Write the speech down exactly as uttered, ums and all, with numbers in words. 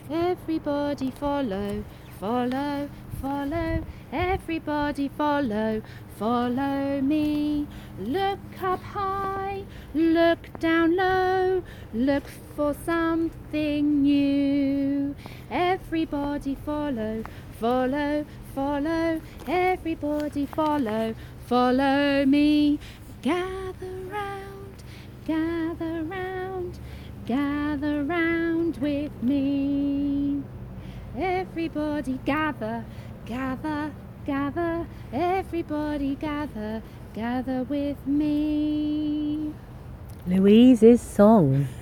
Everybody follow, follow, follow. Everybody follow, follow me. Look up high, look down low. Look for something new. Everybody follow, follow, follow. Everybody follow, follow me. Gather round, gather round. Gather round with me. Everybody gather, gather, gather. Everybody gather, gather with me. Louise's song.